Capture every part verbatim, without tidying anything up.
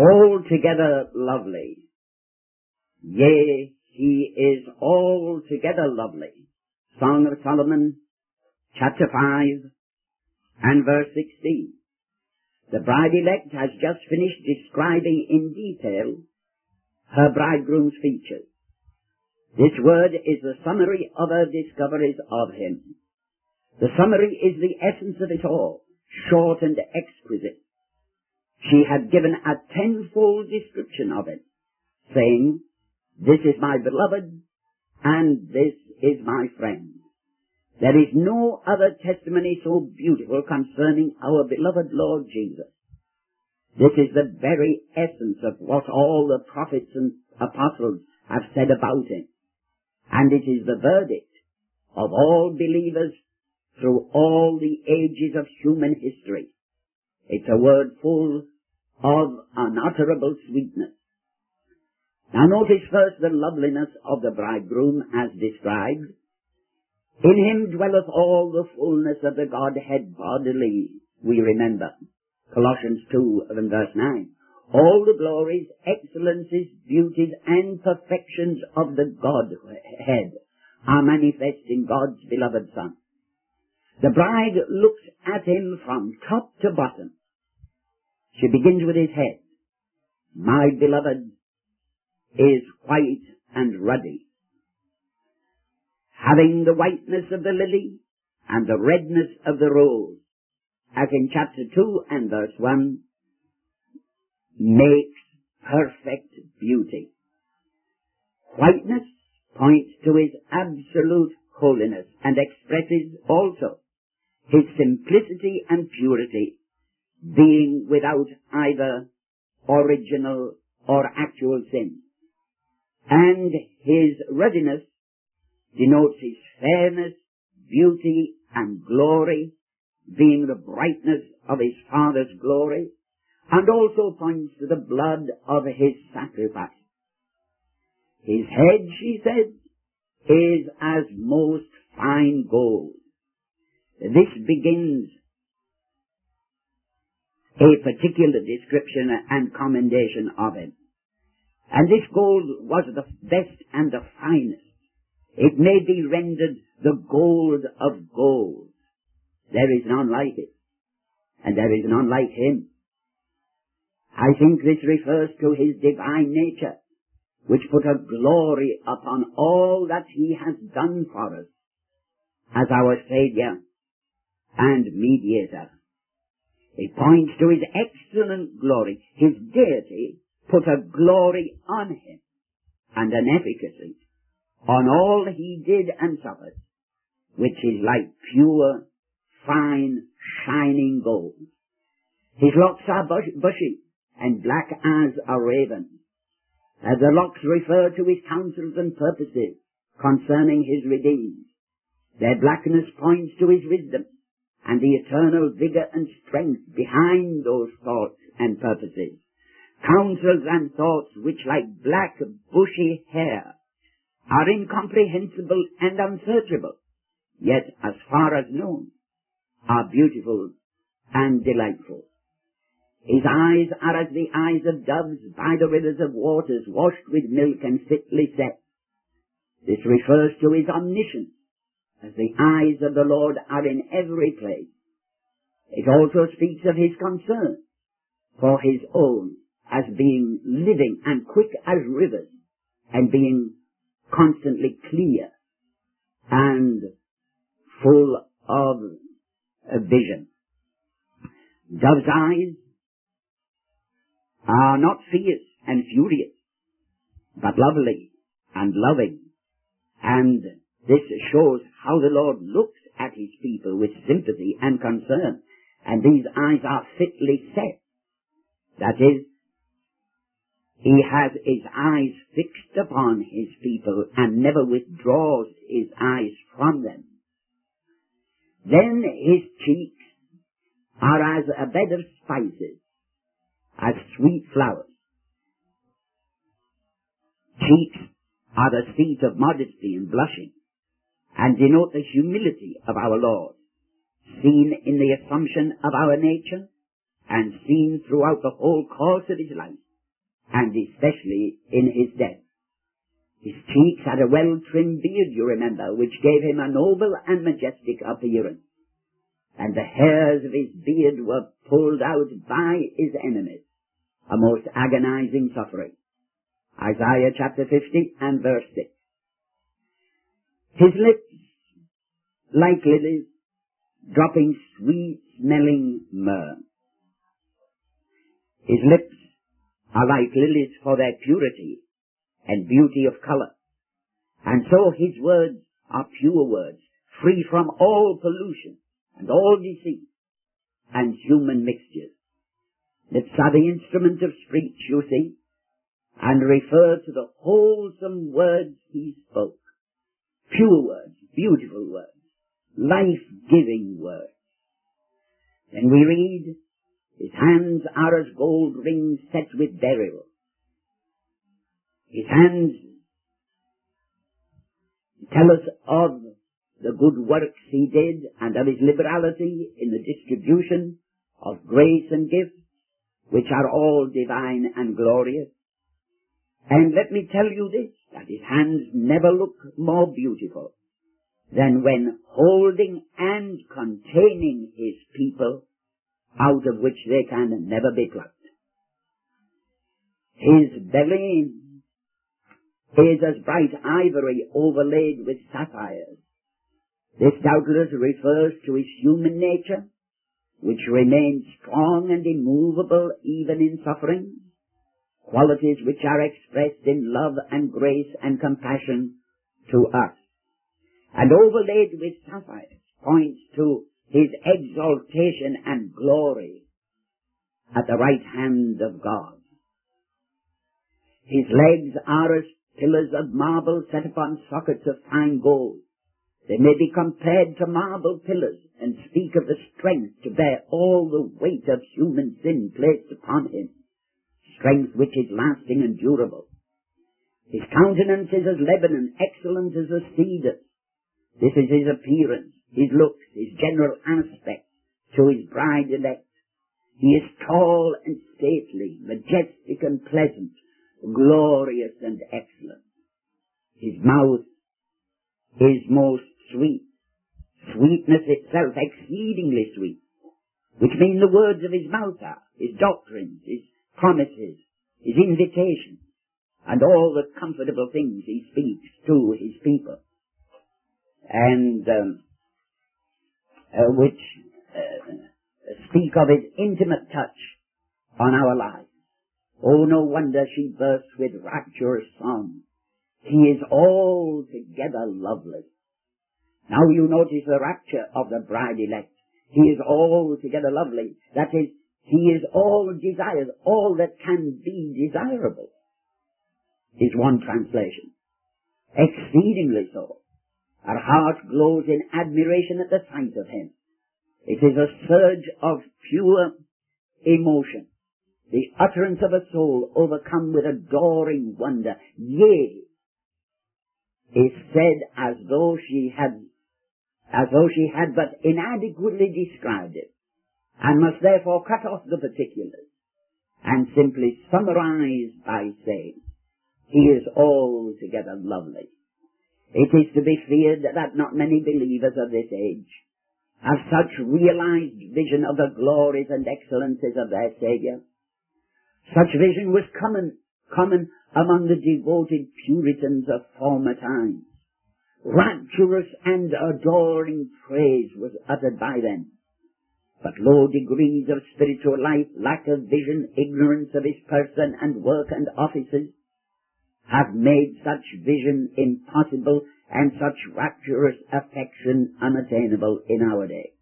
altogether lovely. Yea, he is altogether lovely. Song of Solomon, chapter five, and verse sixteen. The bride-elect has just finished describing in detail her bridegroom's features. This word is the summary of her discoveries of him. The summary is the essence of it all, short and exquisite. She had given a tenfold description of it, saying, "This is my beloved, and this is my friend." There is no other testimony so beautiful concerning our beloved Lord Jesus. This is the very essence of what all the prophets and apostles have said about him. And it is the verdict of all believers through all the ages of human history. It's a word full of unutterable sweetness. Now notice first the loveliness of the bridegroom as described. In him dwelleth all the fullness of the Godhead bodily, we remember. Colossians two and verse nine. All the glories, excellencies, beauties, and perfections of the Godhead are manifest in God's beloved Son. The bride looks at him from top to bottom. She begins with his head. My beloved is white and ruddy, having the whiteness of the lily and the redness of the rose, as in chapter two and verse one, makes perfect beauty. Whiteness points to his absolute holiness and expresses also his simplicity and purity, being without either original or actual sin. And his ruddiness denotes his fairness, beauty, and glory, being the brightness of his Father's glory, and also points to the blood of his sacrifice. His head, she said, is as most fine gold. This begins a particular description and commendation of him. And this gold was the best and the finest. It may be rendered the gold of gold. There is none like it, and there is none like him. I think this refers to his divine nature, which put a glory upon all that he has done for us as our Saviour and Mediator. It points to his excellent glory. His deity put a glory on him and an efficacy on all he did and suffered, which is like pure, fine, shining gold. His locks are bush- bushy and black as a raven. As the locks refer to his counsels and purposes concerning his redeemed. Their blackness points to his wisdom and the eternal vigor and strength behind those thoughts and purposes. Counsels and thoughts which, like black bushy hair, are incomprehensible and unsearchable, yet as far as known, are beautiful and delightful. His eyes are as the eyes of doves by the rivers of waters, washed with milk and fitly set. This refers to his omniscience, as the eyes of the Lord are in every place. It also speaks of his concern for his own, as being living and quick as rivers, and being constantly clear and full of vision. Dove's eyes are not fierce and furious, but lovely and loving. And this shows how the Lord looks at his people with sympathy and concern. And these eyes are fitly set. That is, he has his eyes fixed upon his people and never withdraws his eyes from them. Then his cheeks are as a bed of spices, as sweet flowers. Cheeks are the seat of modesty and blushing, and denote the humility of our Lord, seen in the assumption of our nature, and seen throughout the whole course of his life. and especially in his death. His cheeks had a well-trimmed beard, you remember, which gave him a noble and majestic appearance. And the hairs of his beard were pulled out by his enemies, a most agonizing suffering. Isaiah chapter fifty and verse six. His lips, like lilies, dropping sweet-smelling myrrh. His lips are like lilies for their purity and beauty of color. And so his words are pure words, free from all pollution and all deceit and human mixtures. Lips are the instrument of speech, you see, and refer to the wholesome words he spoke. Pure words, beautiful words, life-giving words. Then we read, his hands are as gold rings set with beryl. His hands tell us of the good works he did and of his liberality in the distribution of grace and gifts, which are all divine and glorious. And let me tell you this, that his hands never look more beautiful than when holding and containing his people, out of which they can never be plucked. His belly is as bright ivory overlaid with sapphires. This doubtless refers to his human nature, which remains strong and immovable even in suffering, qualities which are expressed in love and grace and compassion to us. And overlaid with sapphires points to his exaltation and glory at the right hand of God. His legs are as pillars of marble set upon sockets of fine gold. They may be compared to marble pillars and speak of the strength to bear all the weight of human sin placed upon him, strength which is lasting and durable. His countenance is as Lebanon, excellent as the cedars. This is his appearance, his looks, his general aspect to his bride elect. He is tall and stately, majestic and pleasant, glorious and excellent. His mouth is most sweet, sweetness itself exceedingly sweet, which mean the words of his mouth are, his doctrines, his promises, his invitations, and all the comfortable things he speaks to his people, and um, uh, which uh, speak of his intimate touch on our lives. Oh, no wonder she bursts with rapturous song. He is altogether lovely. Now you notice the rapture of the bride elect. He is altogether lovely. That is, he is all desires, all that can be desirable, is one translation. Exceedingly so. Our heart glows in admiration at the sight of him. It is a surge of pure emotion, the utterance of a soul overcome with adoring wonder. Yea, is said as though she had, as though she had but inadequately described it, and must therefore cut off the particulars, and simply summarize by saying, he is altogether lovely. It is to be feared that not many believers of this age have such realized vision of the glories and excellences of their Saviour. Such vision was common, common among the devoted Puritans of former times. Rapturous and adoring praise was uttered by them. But low degrees of spiritual life, lack of vision, ignorance of his person and work and offices, have made such vision impossible and such rapturous affection unattainable in our day.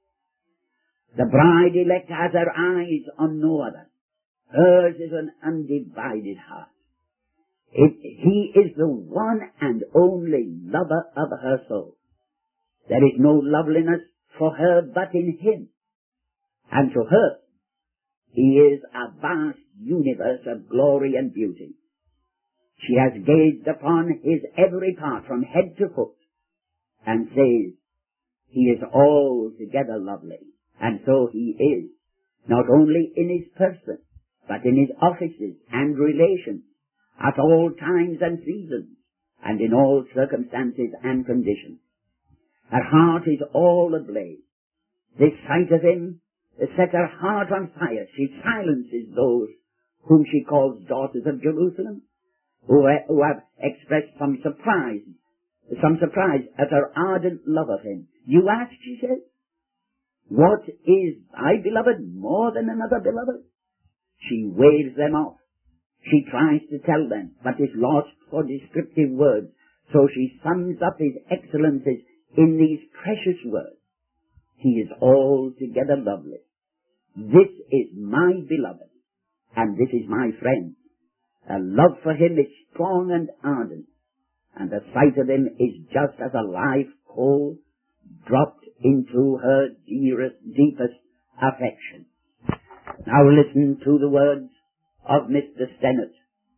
The bride elect has her eyes on no other. Hers is an undivided heart. It, he is the one and only lover of her soul. There is no loveliness for her but in him. And to her, he is a vast universe of glory and beauty. She has gazed upon his every part from head to foot and says, he is altogether lovely. And so he is, not only in his person, but in his offices and relations, at all times and seasons, and in all circumstances and conditions. Her heart is all ablaze. This sight of him sets her heart on fire. She silences those whom she calls daughters of Jerusalem, who, uh, who have expressed some surprise, some surprise at her ardent love of him. You ask, she says, what is thy beloved more than another beloved? She waves them off. She tries to tell them, but is lost for descriptive words. So she sums up his excellences in these precious words. He is altogether lovely. This is my beloved, and this is my friend. Her love for him is strong and ardent, and the sight of him is just as a live coal dropped into her dearest, deepest affection. Now listen to the words of Mister Stennett.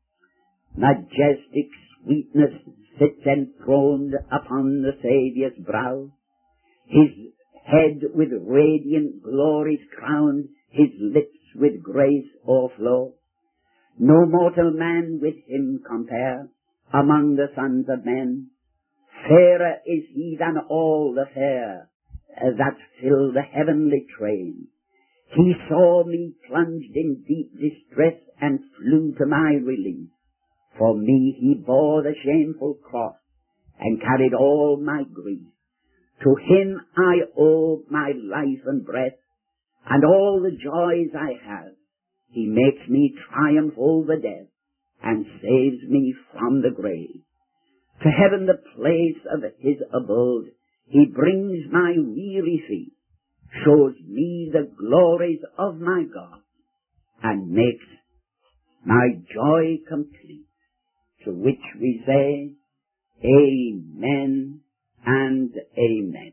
Majestic sweetness sits enthroned upon the Saviour's brow, his head with radiant glories crowned, his lips with grace o'erflow. No mortal man with him compare among the sons of men. Fairer is he than all the fair that fill the heavenly train. He saw me plunged in deep distress and flew to my relief. For me he bore the shameful cross and carried all my grief. To him I owe my life and breath and all the joys I have. He makes me triumph over death and saves me from the grave. To heaven, the place of his abode, he brings my weary feet, shows me the glories of my God, and makes my joy complete. To which we say, Amen and Amen.